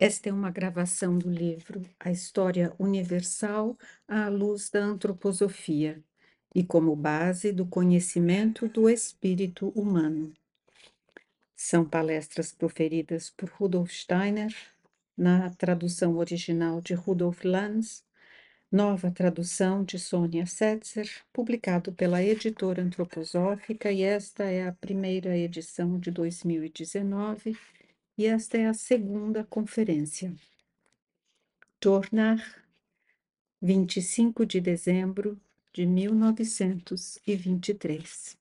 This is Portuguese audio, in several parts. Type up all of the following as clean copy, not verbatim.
Esta é uma gravação do livro A História Universal à Luz da Antroposofia e como base do conhecimento do espírito humano. São palestras proferidas por Rudolf Steiner, na tradução original de Rudolf Lanz, nova tradução de Sônia Setzer, publicado pela editora antroposófica, e esta é a primeira edição de 2019, e esta é a segunda conferência. Tornar, 25 de dezembro de 1923.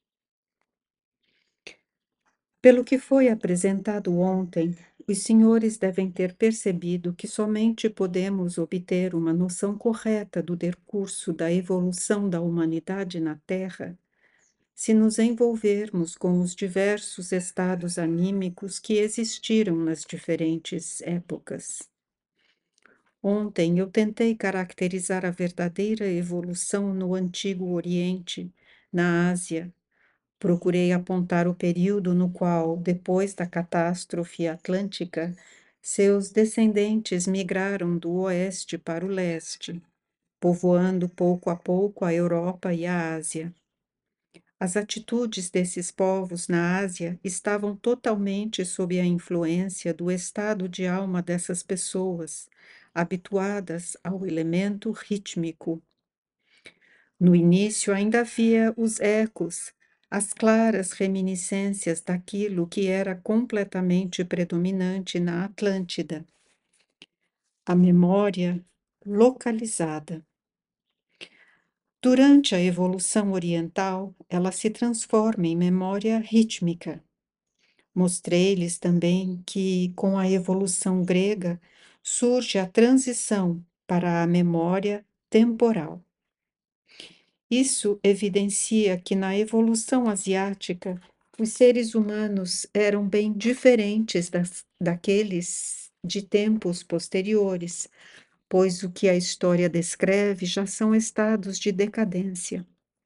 Pelo que foi apresentado ontem, os senhores devem ter percebido que somente podemos obter uma noção correta do decurso da evolução da humanidade na Terra se nos envolvermos com os diversos estados anímicos que existiram nas diferentes épocas. Ontem eu tentei caracterizar a verdadeira evolução no Antigo Oriente, na Ásia. Procurei apontar o período no qual, depois da catástrofe atlântica, seus descendentes migraram do oeste para o leste, povoando pouco a pouco a Europa e a Ásia. As atitudes desses povos na Ásia estavam totalmente sob a influência do estado de alma dessas pessoas, habituadas ao elemento rítmico. No início ainda havia os ecos, as claras reminiscências daquilo que era completamente predominante na Atlântida, a memória localizada. Durante a evolução oriental, ela se transforma em memória rítmica. Mostrei-lhes também que, com a evolução grega, surge a transição para a memória temporal. Isso evidencia que, na evolução asiática, os seres humanos eram bem diferentes daqueles de tempos posteriores, pois o que a história descreve já são estados de decadência.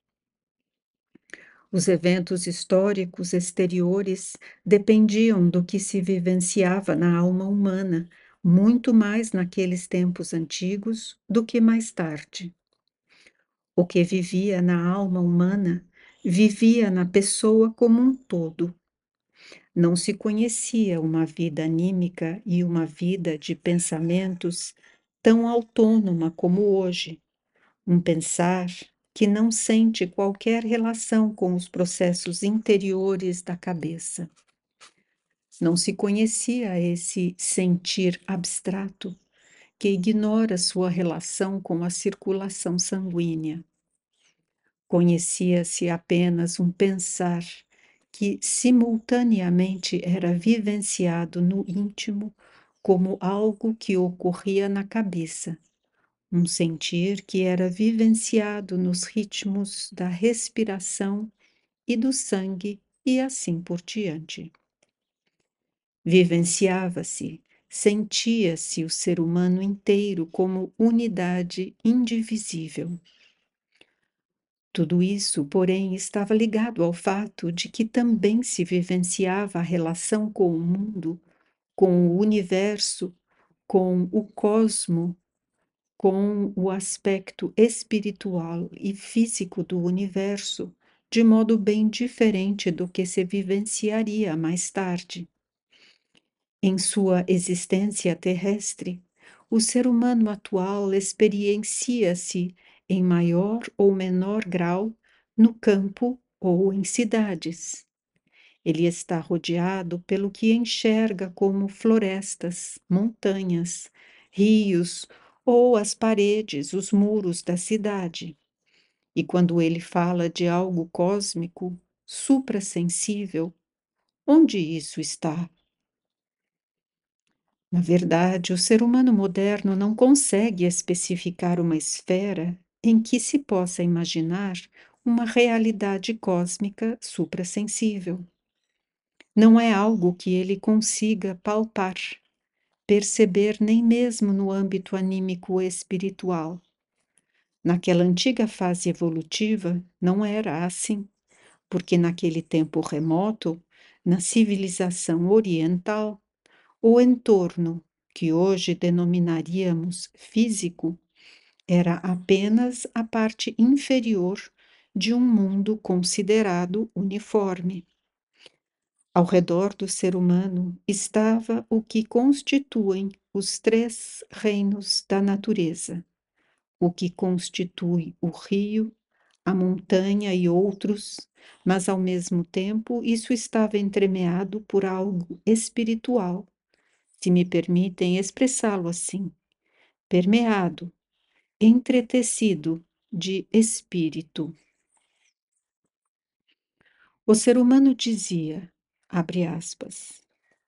Os eventos históricos exteriores dependiam do que se vivenciava na alma humana, muito mais naqueles tempos antigos do que mais tarde. O que vivia na alma humana vivia na pessoa como um todo. Não se conhecia uma vida anímica e uma vida de pensamentos tão autônoma como hoje. Um pensar que não sente qualquer relação com os processos interiores da cabeça. Não se conhecia esse sentir abstrato que ignora sua relação com a circulação sanguínea. Conhecia-se apenas um pensar que simultaneamente era vivenciado no íntimo como algo que ocorria na cabeça, um sentir que era vivenciado nos ritmos da respiração e do sangue e assim por diante. Vivenciava-se, sentia-se o ser humano inteiro como unidade indivisível. Tudo isso, porém, estava ligado ao fato de que também se vivenciava a relação com o mundo, com o universo, com o cosmo, com o aspecto espiritual e físico do universo, de modo bem diferente do que se vivenciaria mais tarde. Em sua existência terrestre, o ser humano atual experiencia-se em maior ou menor grau no campo ou em cidades. Ele está rodeado pelo que enxerga como florestas, montanhas, rios ou as paredes, os muros da cidade. E quando ele fala de algo cósmico, suprassensível, onde isso está? Na verdade, o ser humano moderno não consegue especificar uma esfera em que se possa imaginar uma realidade cósmica suprassensível. Não é algo que ele consiga palpar, perceber nem mesmo no âmbito anímico espiritual. Naquela antiga fase evolutiva, não era assim, porque naquele tempo remoto, na civilização oriental, o entorno que hoje denominaríamos físico, era apenas a parte inferior de um mundo considerado uniforme. Ao redor do ser humano estava o que constituem os três reinos da natureza, o que constitui o rio, a montanha e outros, mas ao mesmo tempo isso estava entremeado por algo espiritual, se me permitem expressá-lo assim, permeado, entretecido de espírito. O ser humano dizia, abre aspas,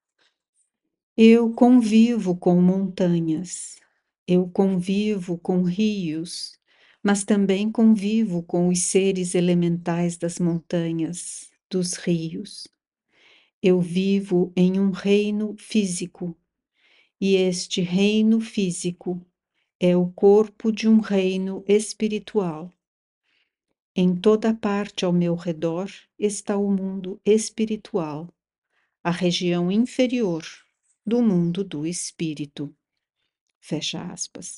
eu convivo com montanhas, eu convivo com rios, mas também convivo com os seres elementais das montanhas, dos rios. Eu vivo em um reino físico, e este reino físico é o corpo de um reino espiritual. Em toda parte ao meu redor está o mundo espiritual, a região inferior do mundo do espírito. Fecha aspas.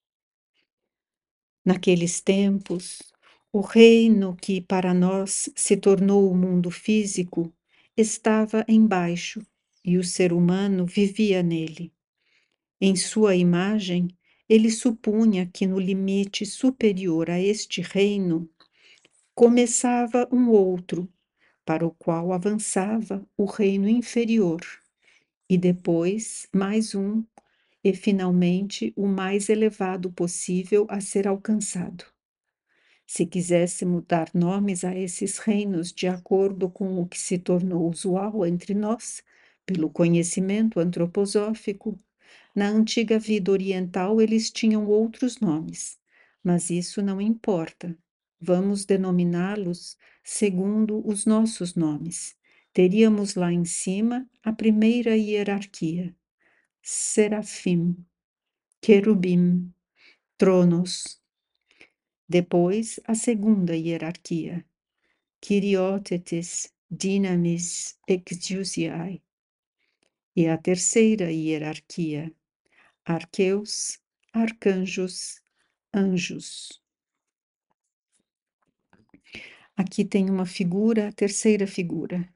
Naqueles tempos, o reino que para nós se tornou o mundo físico estava embaixo e o ser humano vivia nele. Em sua imagem, ele supunha que no limite superior a este reino começava um outro, para o qual avançava o reino inferior, e depois mais um, e finalmente o mais elevado possível a ser alcançado. Se quiséssemos dar nomes a esses reinos de acordo com o que se tornou usual entre nós, pelo conhecimento antroposófico, na antiga vida oriental eles tinham outros nomes, mas isso não importa. Vamos denominá-los segundo os nossos nomes. Teríamos lá em cima a primeira hierarquia: Serafim, Querubim, Tronos. Depois, a segunda hierarquia: Kyriótetes, Dynamis, Exousiae. E a terceira hierarquia: Arqueus, arcanjos, anjos. Aqui tem uma figura, a terceira figura,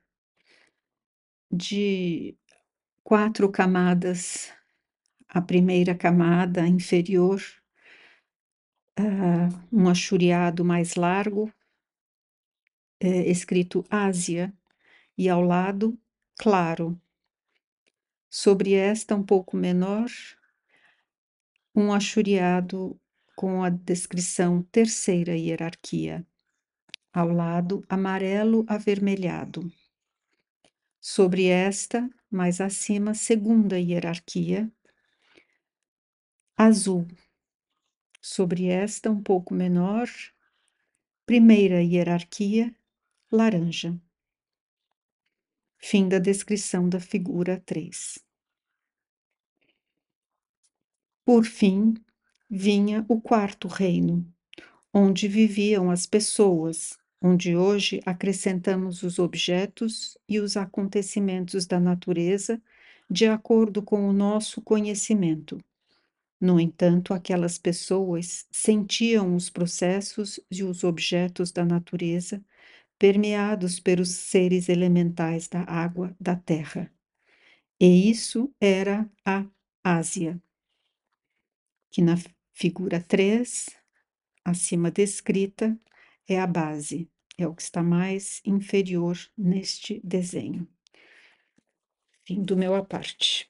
de 4 camadas. A primeira camada inferior, um achuriado mais largo, escrito Ásia, e ao lado, claro. Sobre esta, um pouco menor, um achuriado com a descrição terceira hierarquia. Ao lado, amarelo avermelhado. Sobre esta, mais acima, segunda hierarquia, azul. Sobre esta, um pouco menor, primeira hierarquia, laranja. Fim da descrição da figura 3. Por fim, vinha o quarto reino, onde viviam as pessoas, onde hoje acrescentamos os objetos e os acontecimentos da natureza de acordo com o nosso conhecimento. No entanto, aquelas pessoas sentiam os processos e os objetos da natureza permeados pelos seres elementais da água, da terra. E isso era a Ásia, que na figura 3, acima descrita, é a base, é o que está mais inferior neste desenho. Fim do meu à parte.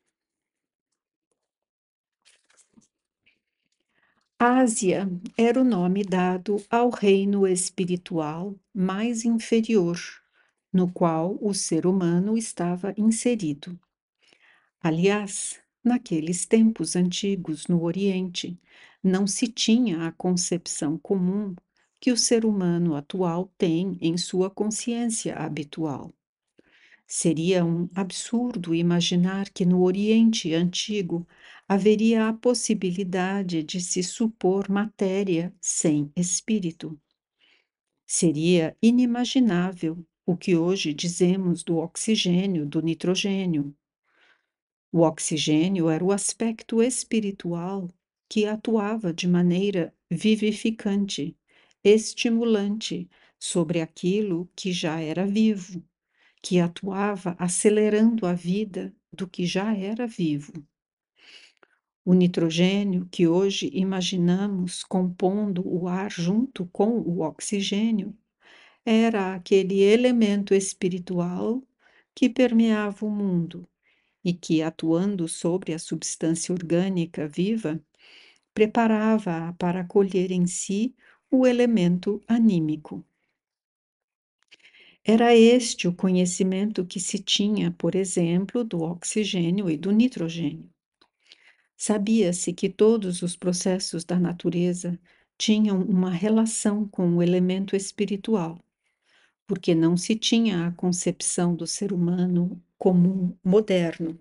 Ásia era o nome dado ao reino espiritual mais inferior, no qual o ser humano estava inserido. Aliás, naqueles tempos antigos no Oriente, não se tinha a concepção comum que o ser humano atual tem em sua consciência habitual. Seria um absurdo imaginar que no Oriente Antigo haveria a possibilidade de se supor matéria sem espírito. Seria inimaginável o que hoje dizemos do oxigênio, do nitrogênio. O oxigênio era o aspecto espiritual que atuava de maneira vivificante, estimulante sobre aquilo que já era vivo, que atuava acelerando a vida do que já era vivo. O nitrogênio, que hoje imaginamos compondo o ar junto com o oxigênio, era aquele elemento espiritual que permeava o mundo e que, atuando sobre a substância orgânica viva, preparava-a para acolher em si o elemento anímico. Era este o conhecimento que se tinha, por exemplo, do oxigênio e do nitrogênio. Sabia-se que todos os processos da natureza tinham uma relação com o elemento espiritual, porque não se tinha a concepção do ser humano comum moderno.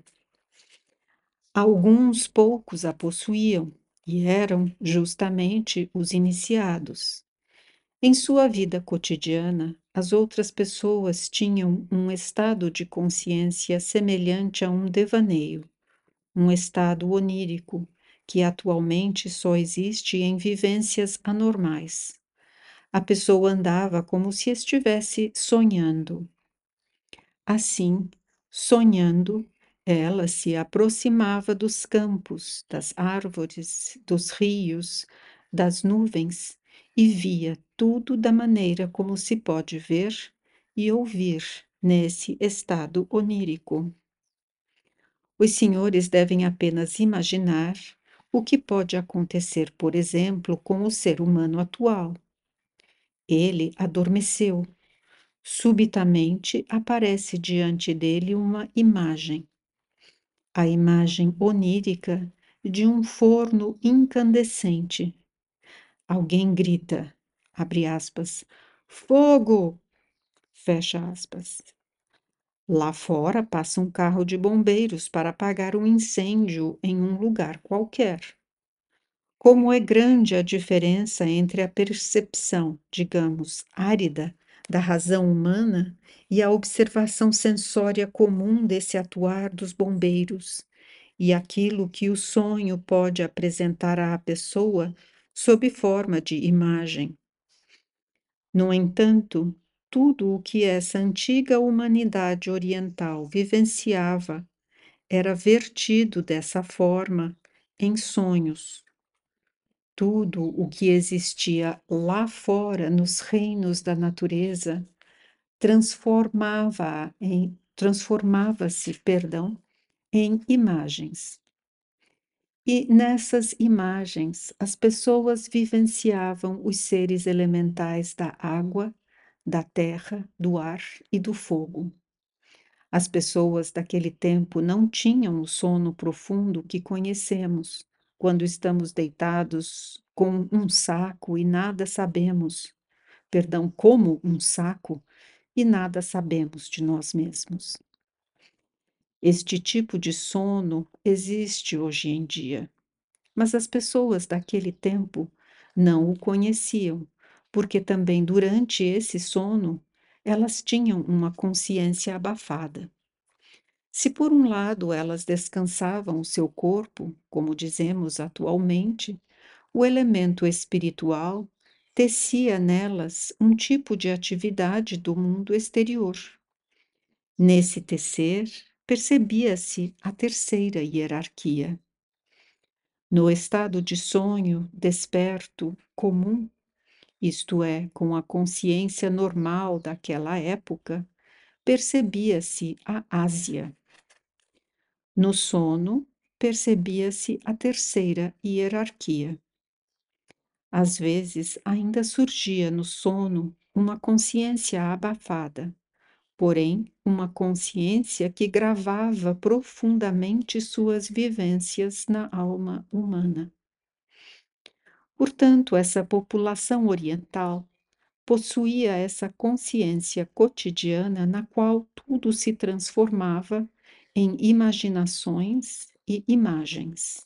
Alguns poucos a possuíam e eram justamente os iniciados. Em sua vida cotidiana, as outras pessoas tinham um estado de consciência semelhante a um devaneio, um estado onírico que atualmente só existe em vivências anormais. A pessoa andava como se estivesse sonhando. Assim, sonhando, ela se aproximava dos campos, das árvores, dos rios, das nuvens e via tudo da maneira como se pode ver e ouvir nesse estado onírico. Os senhores devem apenas imaginar o que pode acontecer, por exemplo, com o ser humano atual. Ele adormeceu. Subitamente aparece diante dele uma imagem, a imagem onírica de um forno incandescente. Alguém grita, abre aspas, fogo, fecha aspas. Lá fora passa um carro de bombeiros para apagar um incêndio em um lugar qualquer. Como é grande a diferença entre a percepção, digamos, árida da razão humana e a observação sensória comum desse atuar dos bombeiros, e aquilo que o sonho pode apresentar à pessoa sob forma de imagem. No entanto, tudo o que essa antiga humanidade oriental vivenciava era vertido dessa forma em sonhos. Tudo o que existia lá fora, nos reinos da natureza, transformava-se, em imagens. E nessas imagens, as pessoas vivenciavam os seres elementais da água, da terra, do ar e do fogo. As pessoas daquele tempo não tinham o sono profundo que conhecemos, quando estamos deitados com um saco e nada sabemos, perdão, como um saco e nada sabemos de nós mesmos. Este tipo de sono existe hoje em dia, mas as pessoas daquele tempo não o conheciam, porque também durante esse sono elas tinham uma consciência abafada. Se por um lado elas descansavam o seu corpo, como dizemos atualmente, o elemento espiritual tecia nelas um tipo de atividade do mundo exterior. Nesse tecer, percebia-se a terceira hierarquia. No estado de sonho desperto comum, isto é, com a consciência normal daquela época, percebia-se a Ásia. No sono, percebia-se a terceira hierarquia. Às vezes, ainda surgia no sono uma consciência abafada, porém, uma consciência que gravava profundamente suas vivências na alma humana. Portanto, essa população oriental possuía essa consciência cotidiana na qual tudo se transformava em imaginações e imagens.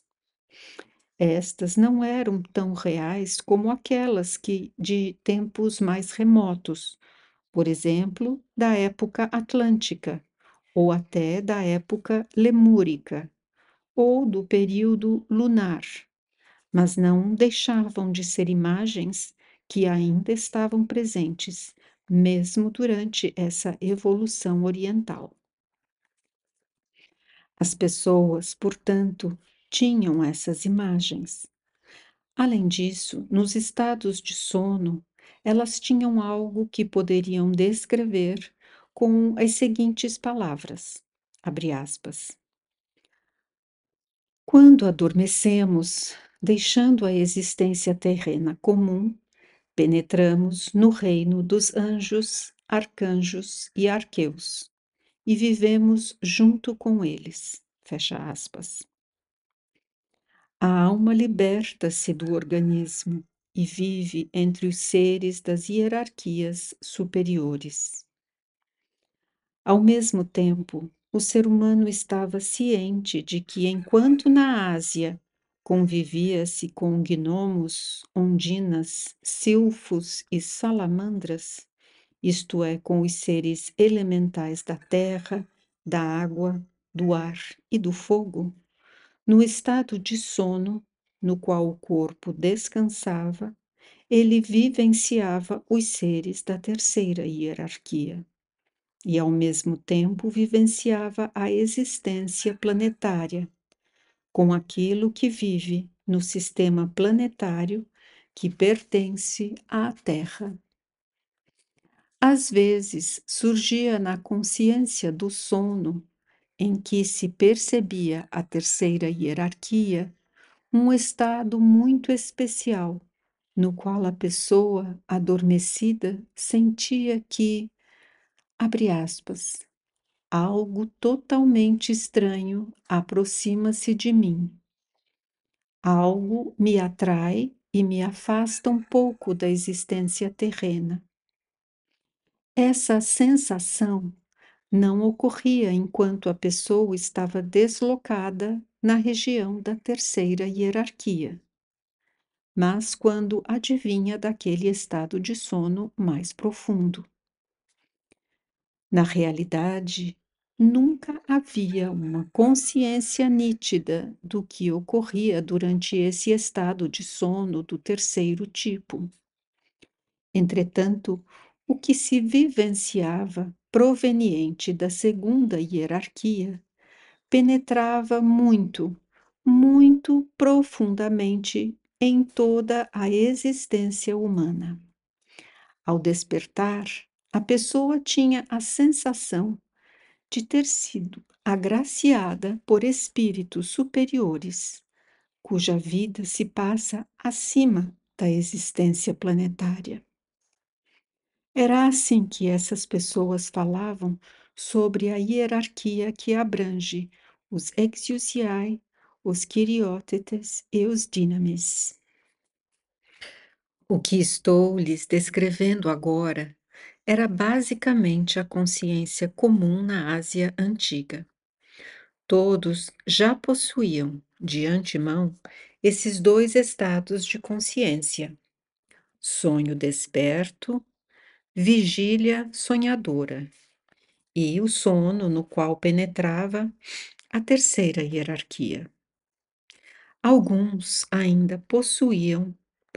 Estas não eram tão reais como aquelas que de tempos mais remotos, por exemplo, da época atlântica ou até da época lemúrica, ou do período lunar, mas não deixavam de ser imagens que ainda estavam presentes, mesmo durante essa evolução oriental. As pessoas, portanto, tinham essas imagens. Além disso, nos estados de sono, elas tinham algo que poderiam descrever com as seguintes palavras, abre aspas. Quando adormecemos, deixando a existência terrena comum, penetramos no reino dos anjos, arcanjos e arqueus e vivemos junto com eles. Fecha aspas. A alma liberta-se do organismo e vive entre os seres das hierarquias superiores. Ao mesmo tempo, o ser humano estava ciente de que, enquanto na Ásia convivia-se com gnomos, ondinas, silfos e salamandras, isto é, com os seres elementais da terra, da água, do ar e do fogo, no estado de sono, no qual o corpo descansava, ele vivenciava os seres da terceira hierarquia e, ao mesmo tempo, vivenciava a existência planetária, com aquilo que vive no sistema planetário que pertence à Terra. Às vezes surgia na consciência do sono, em que se percebia a terceira hierarquia, um estado muito especial, no qual a pessoa adormecida sentia que, abre aspas, algo totalmente estranho aproxima-se de mim. Algo me atrai e me afasta um pouco da existência terrena. Essa sensação não ocorria enquanto a pessoa estava deslocada na região da terceira hierarquia, mas quando adivinha daquele estado de sono mais profundo. Na realidade, nunca havia uma consciência nítida do que ocorria durante esse estado de sono do terceiro tipo. Entretanto, o que se vivenciava proveniente da segunda hierarquia penetrava muito, muito profundamente em toda a existência humana. Ao despertar, a pessoa tinha a sensação de ter sido agraciada por espíritos superiores, cuja vida se passa acima da existência planetária. Era assim que essas pessoas falavam sobre a hierarquia que abrange os Exousiai, os Quiriótetes e os Dinamis. O que estou lhes descrevendo agora era basicamente a consciência comum na Ásia Antiga. Todos já possuíam, de antemão, esses dois estados de consciência: sonho desperto, vigília sonhadora, e o sono no qual penetrava a terceira hierarquia. Alguns ainda possuíam,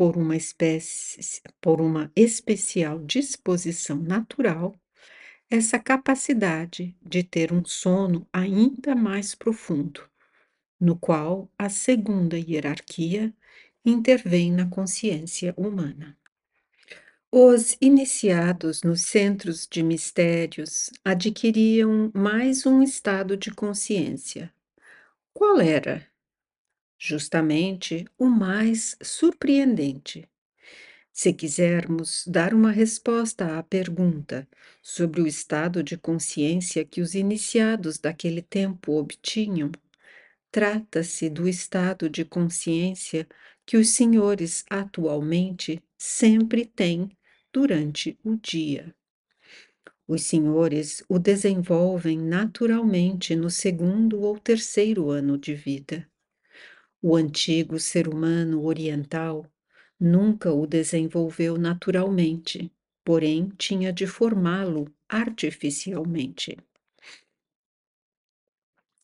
por uma especial disposição natural, essa capacidade de ter um sono ainda mais profundo, no qual a segunda hierarquia intervém na consciência humana. Os iniciados nos centros de mistérios adquiriam mais um estado de consciência. Qual era? Justamente o mais surpreendente. Se quisermos dar uma resposta à pergunta sobre o estado de consciência que os iniciados daquele tempo obtinham, trata-se do estado de consciência que os senhores atualmente sempre têm durante o dia. Os senhores o desenvolvem naturalmente no segundo ou terceiro ano de vida. O antigo ser humano oriental nunca o desenvolveu naturalmente, porém tinha de formá-lo artificialmente.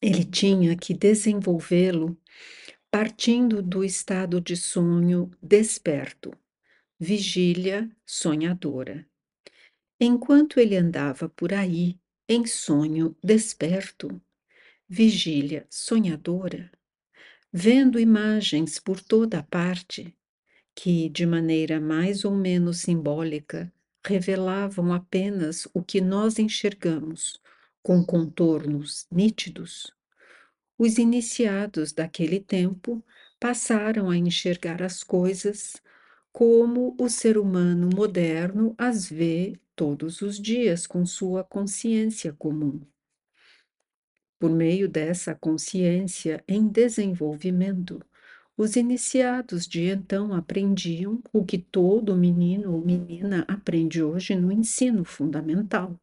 Ele tinha que desenvolvê-lo partindo do estado de sonho desperto, vigília sonhadora. Enquanto ele andava por aí, em sonho desperto, vigília sonhadora, vendo imagens por toda a parte, que, de maneira mais ou menos simbólica, revelavam apenas o que nós enxergamos, com contornos nítidos, os iniciados daquele tempo passaram a enxergar as coisas como o ser humano moderno as vê todos os dias com sua consciência comum. Por meio dessa consciência em desenvolvimento, os iniciados de então aprendiam o que todo menino ou menina aprende hoje no ensino fundamental.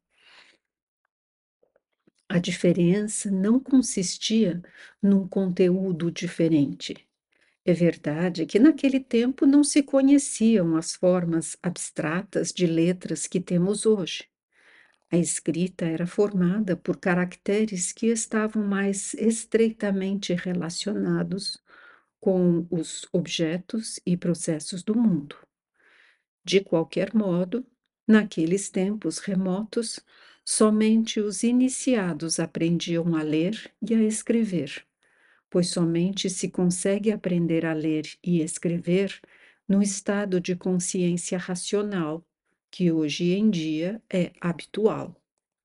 A diferença não consistia num conteúdo diferente. É verdade que naquele tempo não se conheciam as formas abstratas de letras que temos hoje. A escrita era formada por caracteres que estavam mais estreitamente relacionados com os objetos e processos do mundo. De qualquer modo, naqueles tempos remotos, somente os iniciados aprendiam a ler e a escrever, pois somente se consegue aprender a ler e escrever no estado de consciência racional, que hoje em dia é habitual.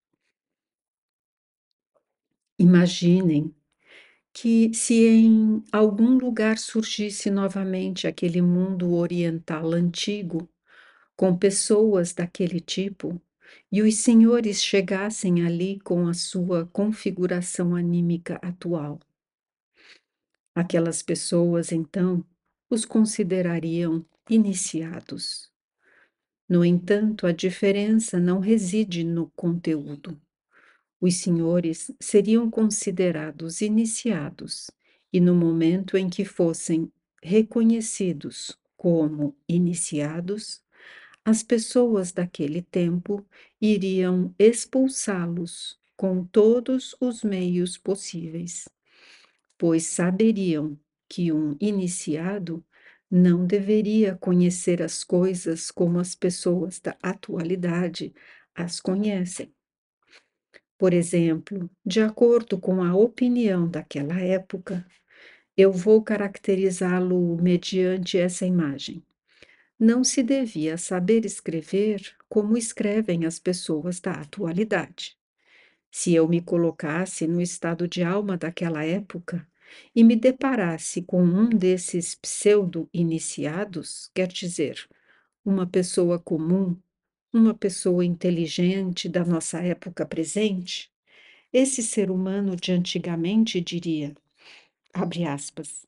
Imaginem que, se em algum lugar surgisse novamente aquele mundo oriental antigo, com pessoas daquele tipo, e os senhores chegassem ali com a sua configuração anímica atual. Aquelas pessoas, então, os considerariam iniciados. No entanto, a diferença não reside no conteúdo. Os senhores seriam considerados iniciados, e no momento em que fossem reconhecidos como iniciados, as pessoas daquele tempo iriam expulsá-los com todos os meios possíveis, pois saberiam que um iniciado não deveria conhecer as coisas como as pessoas da atualidade as conhecem. Por exemplo, de acordo com a opinião daquela época, eu vou caracterizá-lo mediante essa imagem. Não se devia saber escrever como escrevem as pessoas da atualidade. Se eu me colocasse no estado de alma daquela época e me deparasse com um desses pseudo-iniciados, quer dizer, uma pessoa comum, uma pessoa inteligente da nossa época presente, esse ser humano de antigamente diria, abre aspas,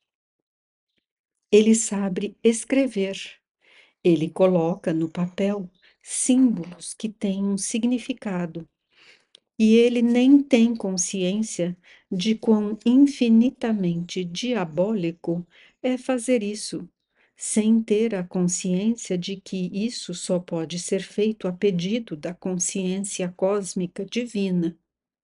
ele sabe escrever, ele coloca no papel símbolos que têm um significado, e ele nem tem consciência de quão infinitamente diabólico é fazer isso, sem ter a consciência de que isso só pode ser feito a pedido da consciência cósmica divina.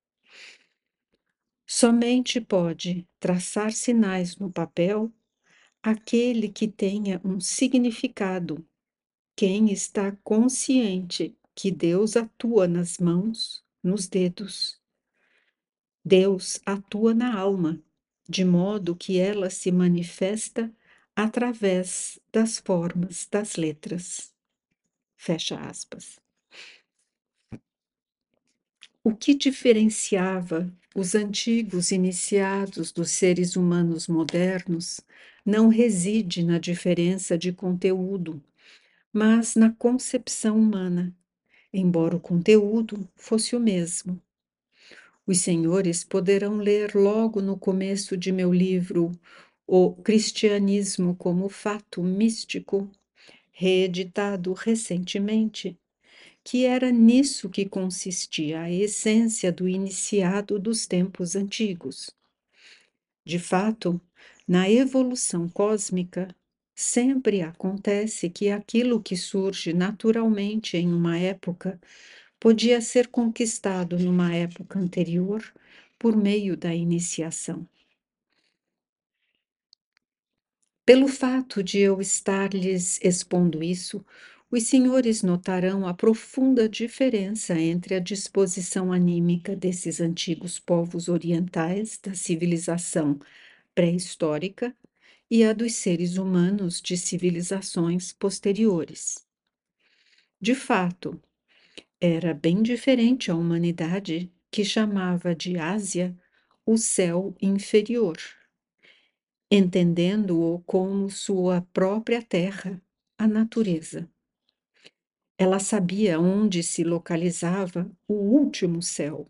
Somente pode traçar sinais no papel aquele que tenha um significado, quem está consciente que Deus atua nas mãos, nos dedos. Deus atua na alma, de modo que ela se manifesta através das formas das letras. Fecha aspas. O que diferenciava os antigos iniciados dos seres humanos modernos não reside na diferença de conteúdo, mas na concepção humana, embora o conteúdo fosse o mesmo. Os senhores poderão ler logo no começo de meu livro O Cristianismo como Fato Místico, reeditado recentemente, que era nisso que consistia a essência do iniciado dos tempos antigos. De fato, na evolução cósmica, sempre acontece que aquilo que surge naturalmente em uma época podia ser conquistado numa época anterior por meio da iniciação. Pelo fato de eu estar lhes expondo isso, os senhores notarão a profunda diferença entre a disposição anímica desses antigos povos orientais da civilização pré-histórica e a dos seres humanos de civilizações posteriores. De fato, era bem diferente a humanidade que chamava de Ásia o céu inferior, entendendo-o como sua própria terra, a natureza. Ela sabia onde se localizava o último céu.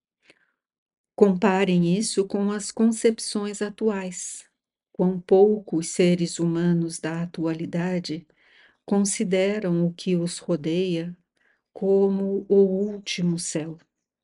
Comparem isso com as concepções atuais. Quão poucos seres humanos da atualidade consideram o que os rodeia como o último céu.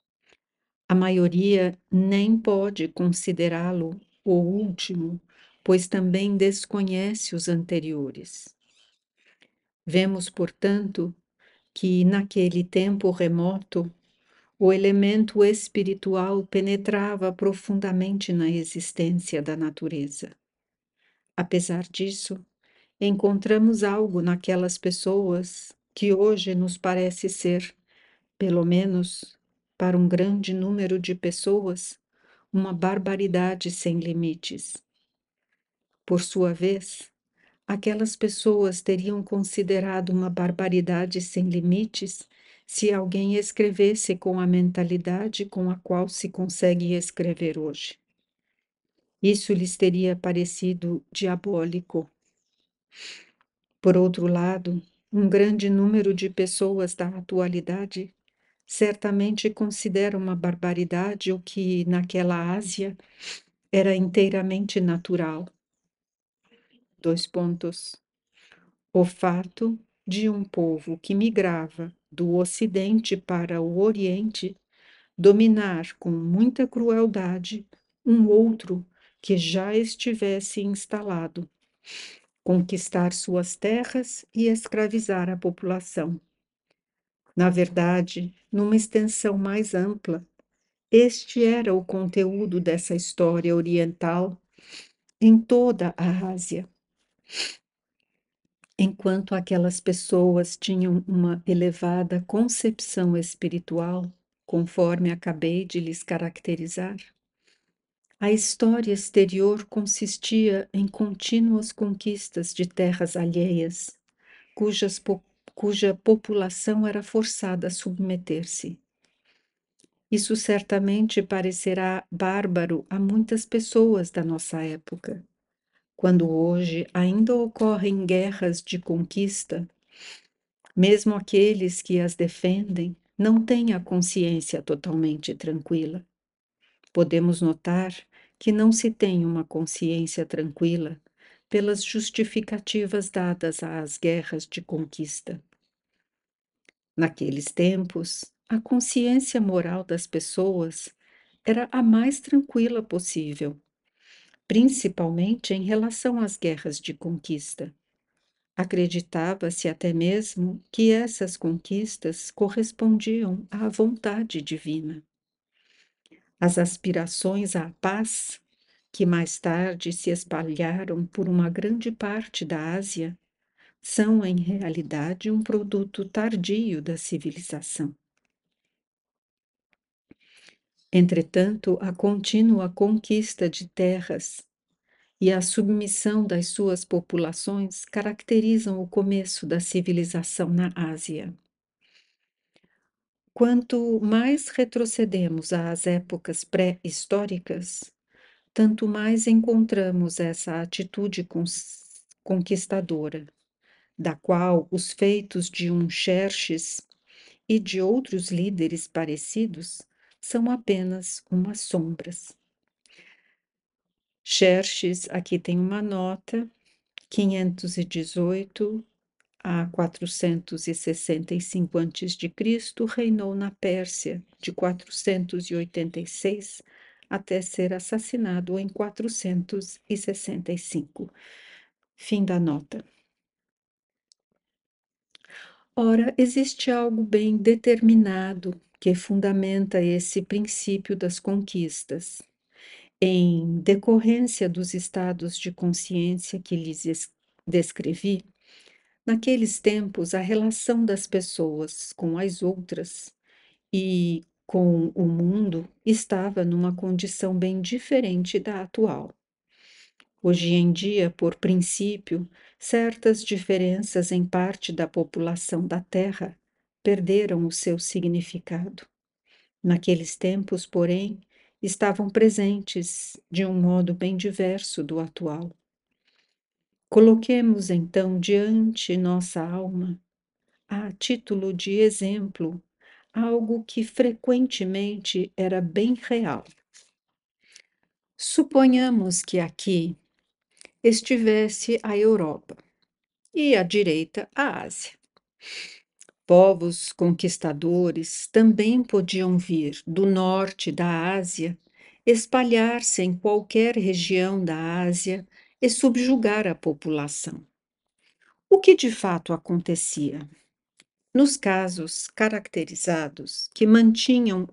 A maioria nem pode considerá-lo o último, pois também desconhece os anteriores. Vemos, portanto, que naquele tempo remoto, o elemento espiritual penetrava profundamente na existência da natureza. Apesar disso, encontramos algo naquelas pessoas que hoje nos parece ser, pelo menos para um grande número de pessoas, uma barbaridade sem limites. Por sua vez, aquelas pessoas teriam considerado uma barbaridade sem limites se alguém escrevesse com a mentalidade com a qual se consegue escrever hoje. Isso lhes teria parecido diabólico. Por outro lado, um grande número de pessoas da atualidade certamente considera uma barbaridade o que, naquela Ásia, era inteiramente natural. Dois pontos. O fato de um povo que migrava do Ocidente para o Oriente dominar com muita crueldade um outro que já estivesse instalado, conquistar suas terras e escravizar a população. Na verdade, numa extensão mais ampla, este era o conteúdo dessa história oriental em toda a Ásia. Enquanto aquelas pessoas tinham uma elevada concepção espiritual, conforme acabei de lhes caracterizar, a história exterior consistia em contínuas conquistas de terras alheias, cuja população era forçada a submeter-se. Isso certamente parecerá bárbaro a muitas pessoas da nossa época, quando hoje ainda ocorrem guerras de conquista. Mesmo aqueles que as defendem não têm a consciência totalmente tranquila. Podemos notar que não se tem uma consciência tranquila pelas justificativas dadas às guerras de conquista. Naqueles tempos, a consciência moral das pessoas era a mais tranquila possível, principalmente em relação às guerras de conquista. Acreditava-se até mesmo que essas conquistas correspondiam à vontade divina. As aspirações à paz, que mais tarde se espalharam por uma grande parte da Ásia, são em realidade um produto tardio da civilização. Entretanto, a contínua conquista de terras e a submissão das suas populações caracterizam o começo da civilização na Ásia. Quanto mais retrocedemos às épocas pré-históricas, tanto mais encontramos essa atitude conquistadora, da qual os feitos de um Xerxes e de outros líderes parecidos são apenas umas sombras. Xerxes, aqui tem uma nota, 518 a 465 a.C., reinou na Pérsia de 486 até ser assassinado em 465. Fim da nota. Ora, existe algo bem determinado que fundamenta esse princípio das conquistas. Em decorrência dos estados de consciência que descrevi, naqueles tempos a relação das pessoas com as outras e com o mundo estava numa condição bem diferente da atual. Hoje em dia, por princípio, certas diferenças em parte da população da Terra perderam o seu significado. Naqueles tempos, porém, estavam presentes de um modo bem diverso do atual. Coloquemos então diante nossa alma, a título de exemplo, algo que frequentemente era bem real. Suponhamos que aqui estivesse a Europa e à direita a Ásia. Povos conquistadores também podiam vir do norte da Ásia, espalhar-se em qualquer região da Ásia e subjugar a população. O que de fato acontecia? Nos casos caracterizados que mantinham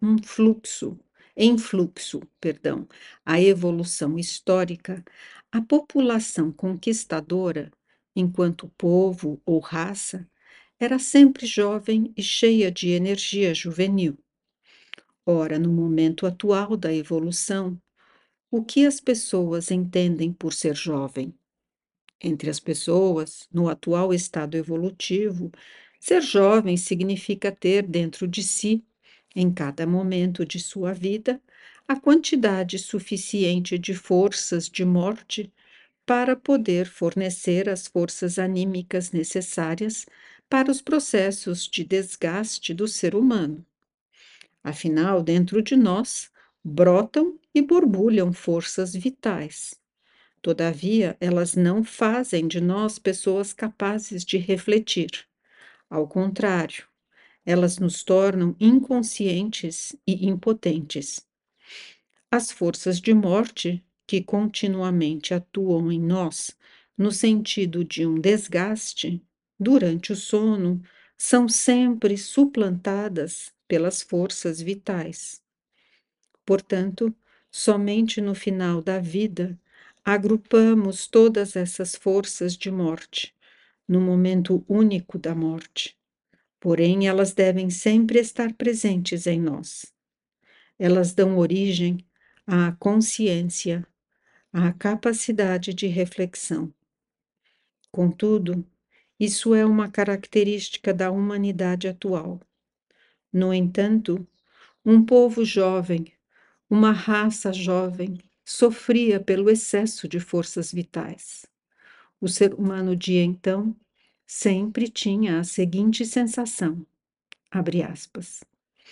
em fluxo, a evolução histórica, a população conquistadora, enquanto povo ou raça, era sempre jovem e cheia de energia juvenil. Ora, no momento atual da evolução, o que as pessoas entendem por ser jovem? Entre as pessoas, no atual estado evolutivo, ser jovem significa ter dentro de si, em cada momento de sua vida, a quantidade suficiente de forças de morte para poder fornecer as forças anímicas necessárias para os processos de desgaste do ser humano. Afinal, dentro de nós brotam e borbulham forças vitais. Todavia, elas não fazem de nós pessoas capazes de refletir. Ao contrário, elas nos tornam inconscientes e impotentes. As forças de morte, que continuamente atuam em nós, no sentido de um desgaste, durante o sono, são sempre suplantadas pelas forças vitais. Portanto, somente no final da vida agrupamos todas essas forças de morte, no momento único da morte. Porém, elas devem sempre estar presentes em nós. Elas dão origem à consciência, à capacidade de reflexão. Contudo, isso é uma característica da humanidade atual. No entanto, um povo jovem, uma raça jovem, sofria pelo excesso de forças vitais. O ser humano de então sempre tinha a seguinte sensação, abre aspas,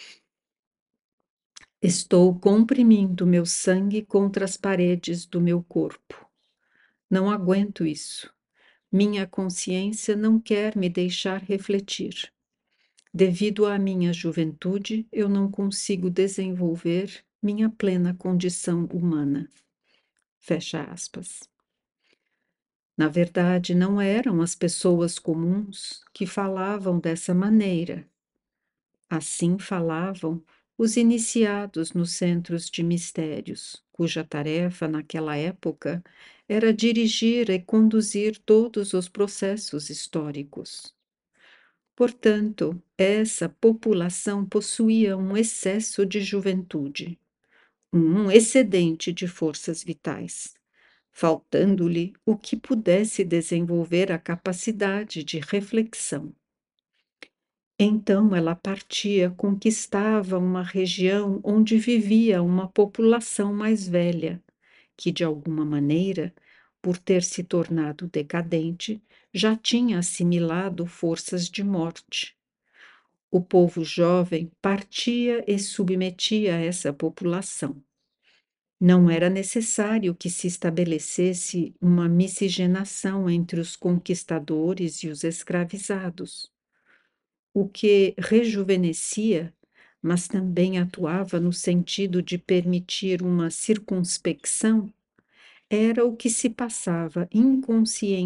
estou comprimindo meu sangue contra as paredes do meu corpo. Não aguento isso. Minha consciência não quer me deixar refletir. Devido à minha juventude, eu não consigo desenvolver minha plena condição humana. Fecha aspas. Na verdade, não eram as pessoas comuns que falavam dessa maneira. Assim falavam os iniciados nos centros de mistérios, cuja tarefa naquela época era dirigir e conduzir todos os processos históricos. Portanto, essa população possuía um excesso de juventude, um excedente de forças vitais, faltando-lhe o que pudesse desenvolver a capacidade de reflexão. Então ela partia, conquistava uma região onde vivia uma população mais velha, que de alguma maneira, por ter se tornado decadente, já tinha assimilado forças de morte. O povo jovem partia e submetia essa população. Não era necessário que se estabelecesse uma miscigenação entre os conquistadores e os escravizados. O que rejuvenescia, mas também atuava no sentido de permitir uma circunspecção, era o que se passava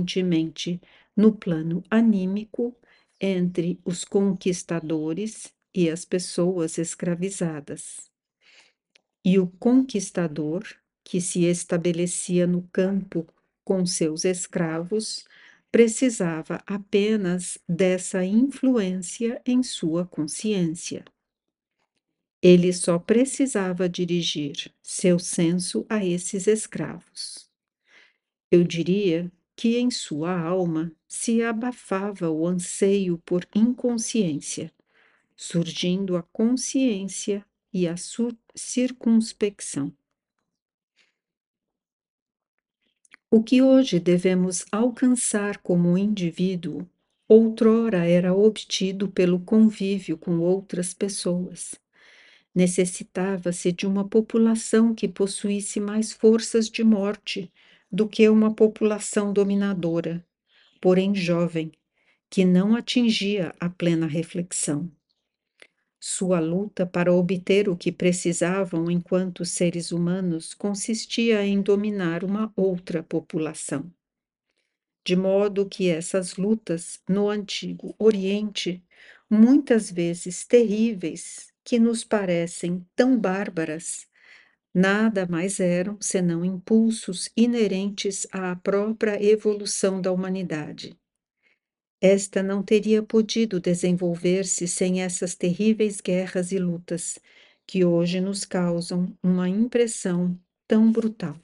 inconscientemente no plano anímico entre os conquistadores e as pessoas escravizadas. E o conquistador, que se estabelecia no campo com seus escravos, precisava apenas dessa influência em sua consciência. Ele só precisava dirigir seu senso a esses escravos. Eu diria que em sua alma se abafava o anseio por inconsciência, surgindo a consciência e a circunspecção. O que hoje devemos alcançar como indivíduo, outrora era obtido pelo convívio com outras pessoas. Necessitava-se de uma população que possuísse mais forças de morte do que uma população dominadora, porém jovem, que não atingia a plena reflexão. Sua luta para obter o que precisavam enquanto seres humanos consistia em dominar uma outra população. De modo que essas lutas no Antigo Oriente, muitas vezes terríveis, que nos parecem tão bárbaras, nada mais eram senão impulsos inerentes à própria evolução da humanidade. Esta não teria podido desenvolver-se sem essas terríveis guerras e lutas, que hoje nos causam uma impressão tão brutal.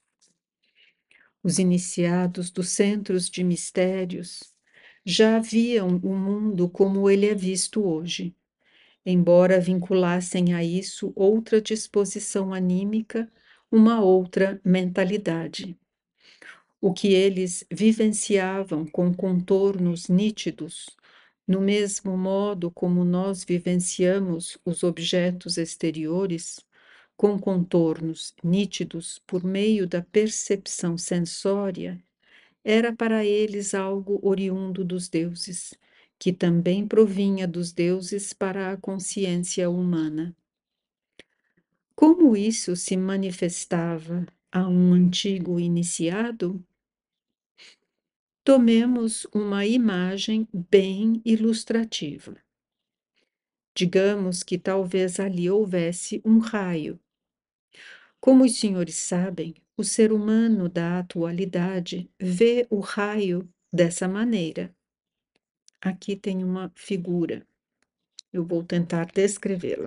Os iniciados dos centros de mistérios já viam o mundo como ele é visto hoje, embora vinculassem a isso outra disposição anímica, uma outra mentalidade. O que eles vivenciavam com contornos nítidos, no mesmo modo como nós vivenciamos os objetos exteriores, com contornos nítidos por meio da percepção sensória, era para eles algo oriundo dos deuses, que também provinha dos deuses para a consciência humana. Como isso se manifestava a um antigo iniciado? Tomemos uma imagem bem ilustrativa. Digamos que talvez ali houvesse um raio. Como os senhores sabem, o ser humano da atualidade vê o raio dessa maneira. Aqui tem uma figura. Eu vou tentar descrevê-la.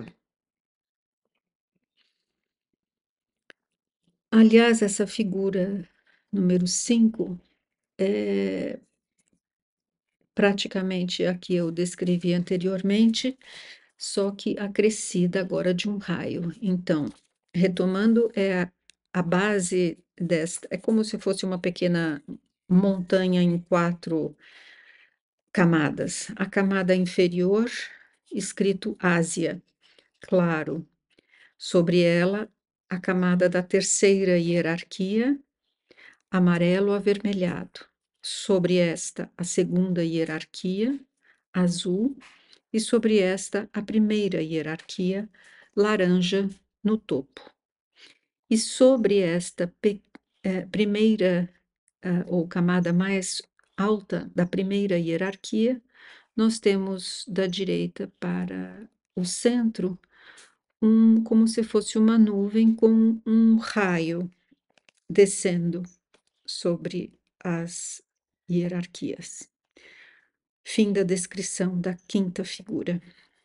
Aliás, essa figura número 5 é praticamente a que eu descrevi anteriormente, só que acrescida agora de um raio. Então, retomando, a base desta é como se fosse uma pequena montanha em 4 camadas. A camada inferior, escrito Ásia, claro. Sobre ela, a camada da terceira hierarquia, amarelo avermelhado. Sobre esta, a segunda hierarquia, azul, e sobre esta, a primeira hierarquia, laranja no topo. E sobre esta primeira, ou camada mais alta da primeira hierarquia, nós temos da direita para o centro, como se fosse uma nuvem com um raio descendo sobre as hierarquias. Fim da descrição da quinta figura.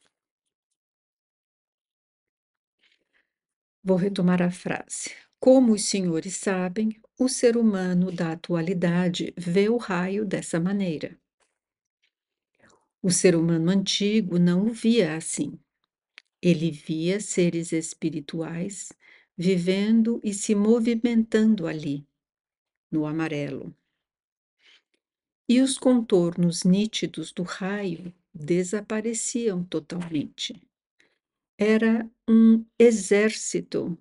Vou retomar a frase. Como os senhores sabem, o ser humano da atualidade vê o raio dessa maneira. O ser humano antigo não o via assim. Ele via seres espirituais vivendo e se movimentando ali, no amarelo. E os contornos nítidos do raio desapareciam totalmente. Era um exército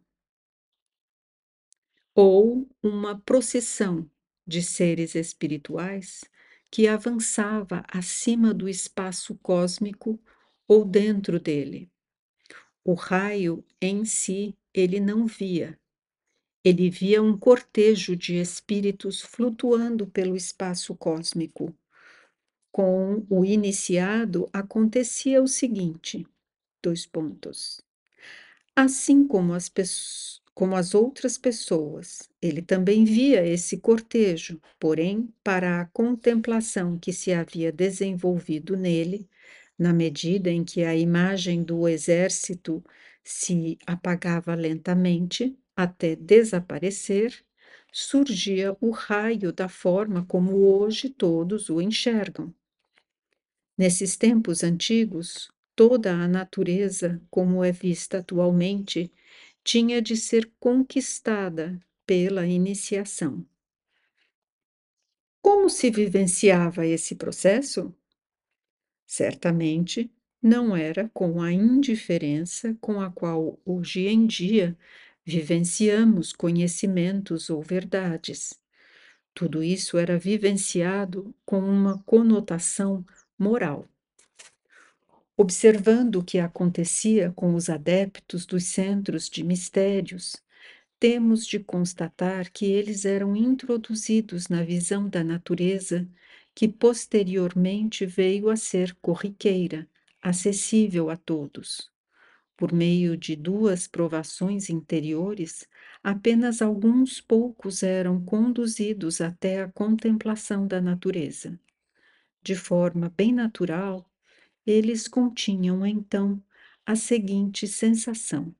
ou uma procissão de seres espirituais que avançava acima do espaço cósmico ou dentro dele. O raio em si ele não via. Ele via um cortejo de espíritos flutuando pelo espaço cósmico. Com o iniciado acontecia o seguinte: Dois pontos. Assim como as outras pessoas, ele também via esse cortejo, porém, para a contemplação que se havia desenvolvido nele, na medida em que a imagem do exército se apagava lentamente até desaparecer, surgia o raio da forma como hoje todos o enxergam. Nesses tempos antigos, toda a natureza, como é vista atualmente, tinha de ser conquistada pela iniciação. Como se vivenciava esse processo? Certamente não era com a indiferença com a qual hoje em dia vivenciamos conhecimentos ou verdades. Tudo isso era vivenciado com uma conotação moral. Observando o que acontecia com os adeptos dos centros de mistérios, temos de constatar que eles eram introduzidos na visão da natureza que posteriormente veio a ser corriqueira, acessível a todos. Por meio de duas provações interiores, apenas alguns poucos eram conduzidos até a contemplação da natureza. De forma bem natural, eles continham então a seguinte sensação: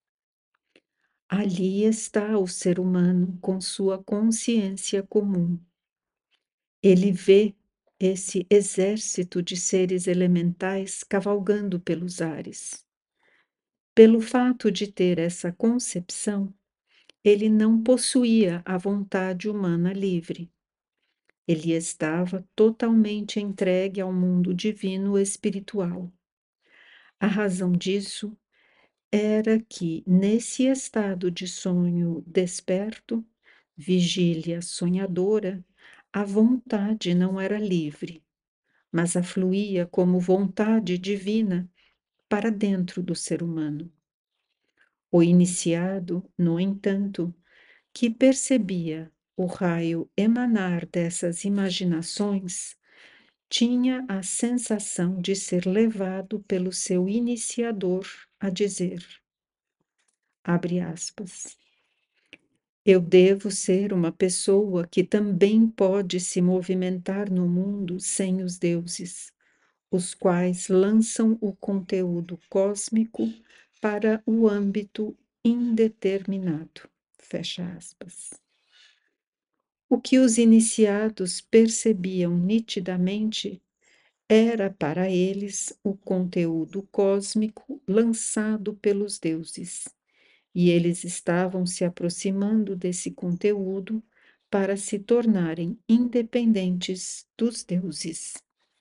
ali está o ser humano com sua consciência comum. Ele vê esse exército de seres elementais cavalgando pelos ares. Pelo fato de ter essa concepção, ele não possuía a vontade humana livre. Ele estava totalmente entregue ao mundo divino espiritual. A razão disso era que, nesse estado de sonho desperto, vigília sonhadora, a vontade não era livre, mas afluía como vontade divina para dentro do ser humano. O iniciado, no entanto, que percebia o raio emanar dessas imaginações, tinha a sensação de ser levado pelo seu iniciador a dizer, abre aspas, eu devo ser uma pessoa que também pode se movimentar no mundo sem os deuses, os quais lançam o conteúdo cósmico para o âmbito indeterminado. Fecha aspas. O que os iniciados percebiam nitidamente era para eles o conteúdo cósmico lançado pelos deuses, e eles estavam se aproximando desse conteúdo para se tornarem independentes dos deuses.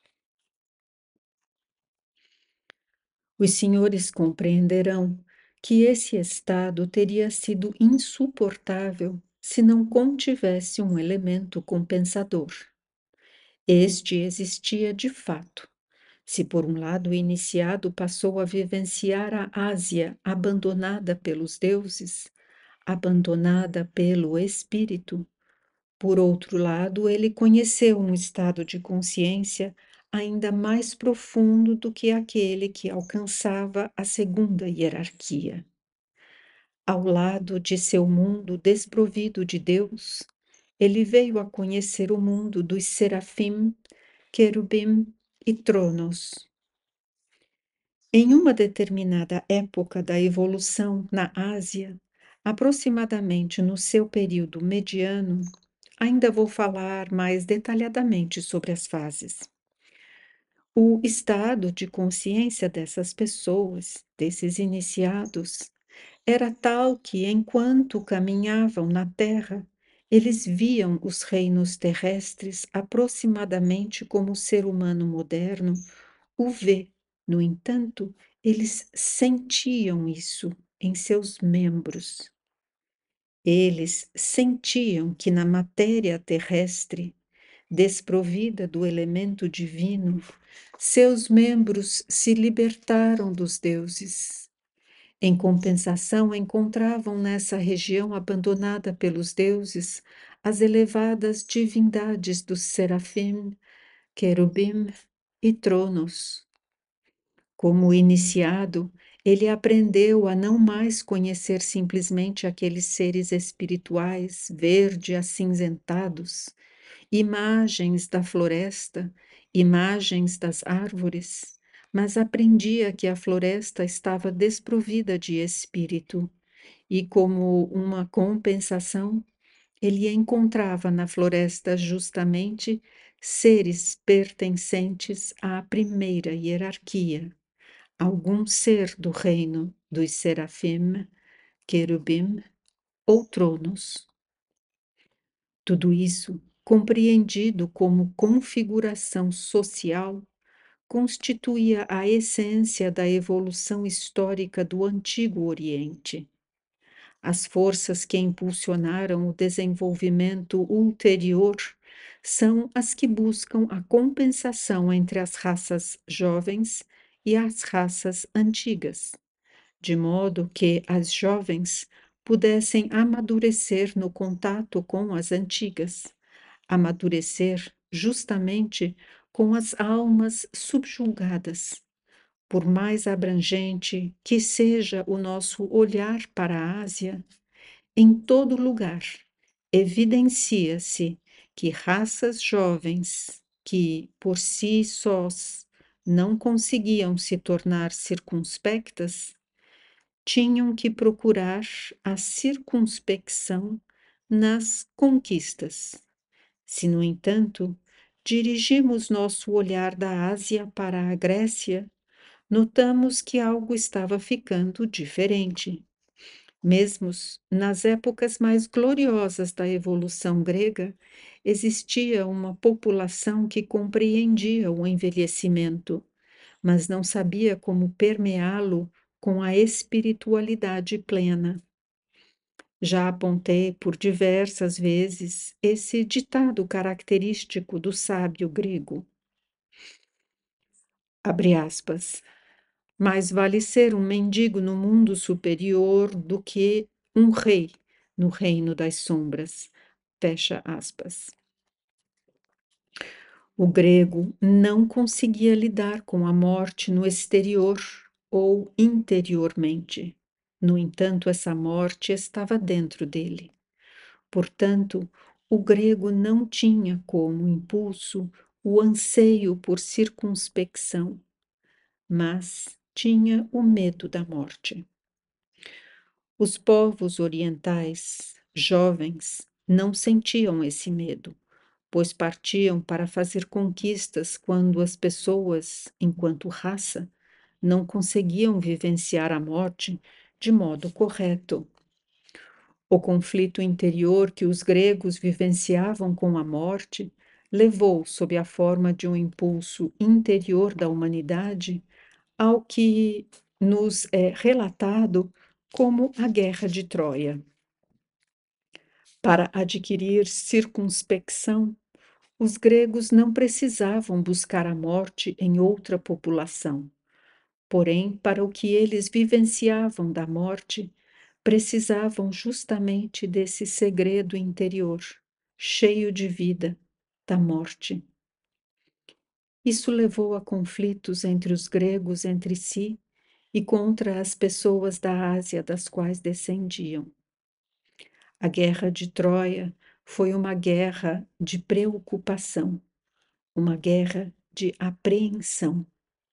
Os senhores compreenderão que esse estado teria sido insuportável se não contivesse um elemento compensador. Este existia de fato. Se por um lado o iniciado passou a vivenciar a Ásia abandonada pelos deuses, abandonada pelo espírito, por outro lado, ele conheceu um estado de consciência ainda mais profundo do que aquele que alcançava a segunda hierarquia. Ao lado de seu mundo desprovido de Deus, ele veio a conhecer o mundo dos serafim, querubim e tronos. Em uma determinada época da evolução na Ásia, aproximadamente no seu período mediano, ainda vou falar mais detalhadamente sobre as fases. O estado de consciência dessas pessoas, desses iniciados, era tal que, enquanto caminhavam na Terra, eles viam os reinos terrestres aproximadamente como o ser humano moderno o vê. No entanto, eles sentiam isso em seus membros. Eles sentiam que na matéria terrestre, desprovida do elemento divino, seus membros se libertaram dos deuses. Em compensação, encontravam nessa região abandonada pelos deuses as elevadas divindades dos serafim, querubim e tronos. Como iniciado, ele aprendeu a não mais conhecer simplesmente aqueles seres espirituais verde acinzentados, imagens da floresta, imagens das árvores, mas aprendia que a floresta estava desprovida de espírito e, como uma compensação, ele encontrava na floresta justamente seres pertencentes à primeira hierarquia, algum ser do reino dos serafim, querubim ou tronos. Tudo isso, compreendido como configuração social, constituía a essência da evolução histórica do Antigo Oriente. As forças que impulsionaram o desenvolvimento ulterior são as que buscam a compensação entre as raças jovens e as raças antigas, de modo que as jovens pudessem amadurecer no contato com as antigas, amadurecer justamente com as almas subjugadas. Por mais abrangente que seja o nosso olhar para a Ásia, em todo lugar evidencia-se que raças jovens que, por si sós, não conseguiam se tornar circunspectas, tinham que procurar a circunspecção nas conquistas. Se, no entanto, dirigimos nosso olhar da Ásia para a Grécia, notamos que algo estava ficando diferente. Mesmo nas épocas mais gloriosas da evolução grega, existia uma população que compreendia o envelhecimento, mas não sabia como permeá-lo com a espiritualidade plena. Já apontei por diversas vezes esse ditado característico do sábio grego. Abre aspas. Mais vale ser um mendigo no mundo superior do que um rei no reino das sombras. Fecha aspas. O grego não conseguia lidar com a morte no exterior ou interiormente. No entanto, essa morte estava dentro dele. Portanto, o grego não tinha como impulso o anseio por circunspecção, mas tinha o medo da morte. Os povos orientais, jovens, não sentiam esse medo, pois partiam para fazer conquistas quando as pessoas, enquanto raça, não conseguiam vivenciar a morte de modo correto. O conflito interior que os gregos vivenciavam com a morte levou, sob a forma de um impulso interior da humanidade, ao que nos é relatado como a Guerra de Troia. Para adquirir circunspecção, os gregos não precisavam buscar a morte em outra população. Porém, para o que eles vivenciavam da morte, precisavam justamente desse segredo interior, cheio de vida, da morte. Isso levou a conflitos entre os gregos entre si e contra as pessoas da Ásia das quais descendiam. A Guerra de Troia foi uma guerra de preocupação, uma guerra de apreensão.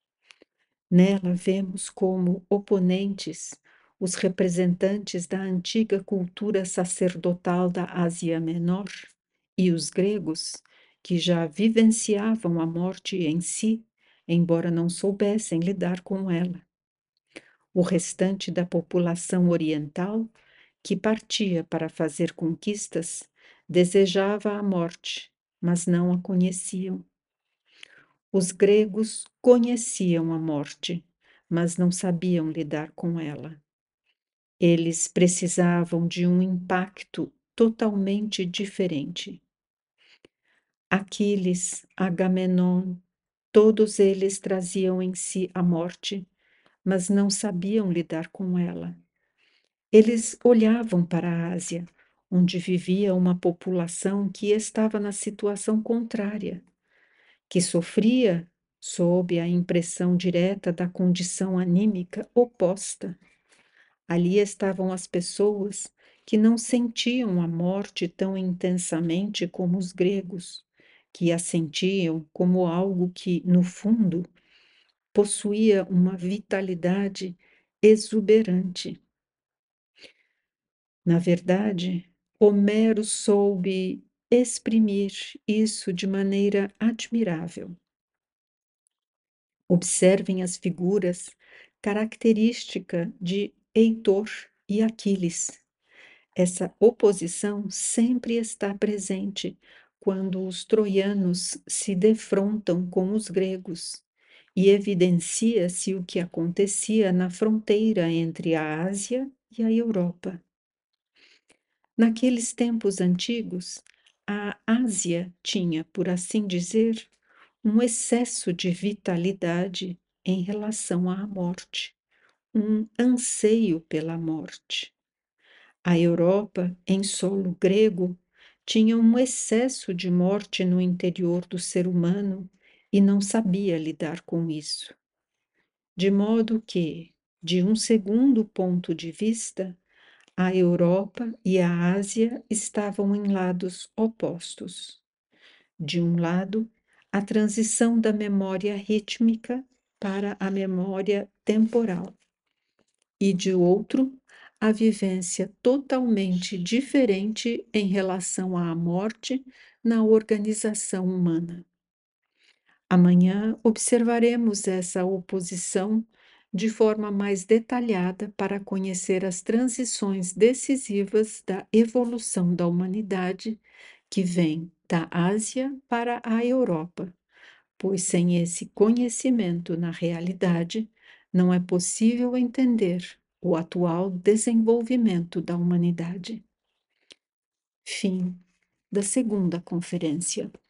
Nela vemos como oponentes os representantes da antiga cultura sacerdotal da Ásia Menor e os gregos, que já vivenciavam a morte em si, embora não soubessem lidar com ela. O restante da população oriental, que partia para fazer conquistas, desejava a morte, mas não a conheciam. Os gregos conheciam a morte, mas não sabiam lidar com ela. Eles precisavam de um impacto totalmente diferente. Aquiles, Agamenon, todos eles traziam em si a morte, mas não sabiam lidar com ela. Eles olhavam para a Ásia, onde vivia uma população que estava na situação contrária, que sofria sob a impressão direta da condição anímica oposta. Ali estavam as pessoas que não sentiam a morte tão intensamente como os gregos, que a sentiam como algo que, no fundo, possuía uma vitalidade exuberante. Na verdade, Homero soube exprimir isso de maneira admirável. Observem as figuras característica de Heitor e Aquiles. Essa oposição sempre está presente quando os troianos se defrontam com os gregos, e evidencia-se o que acontecia na fronteira entre a Ásia e a Europa. Naqueles tempos antigos, a Ásia tinha, por assim dizer, um excesso de vitalidade em relação à morte, um anseio pela morte. A Europa, em solo grego, tinha um excesso de morte no interior do ser humano e não sabia lidar com isso. De modo que, de um segundo ponto de vista, a Europa e a Ásia estavam em lados opostos. De um lado, a transição da memória rítmica para a memória temporal, e de outro, a vivência totalmente diferente em relação à morte na organização humana. Amanhã observaremos essa oposição de forma mais detalhada para conhecer as transições decisivas da evolução da humanidade que vem da Ásia para a Europa, pois sem esse conhecimento na realidade, não é possível entender o atual desenvolvimento da humanidade. Fim da segunda conferência.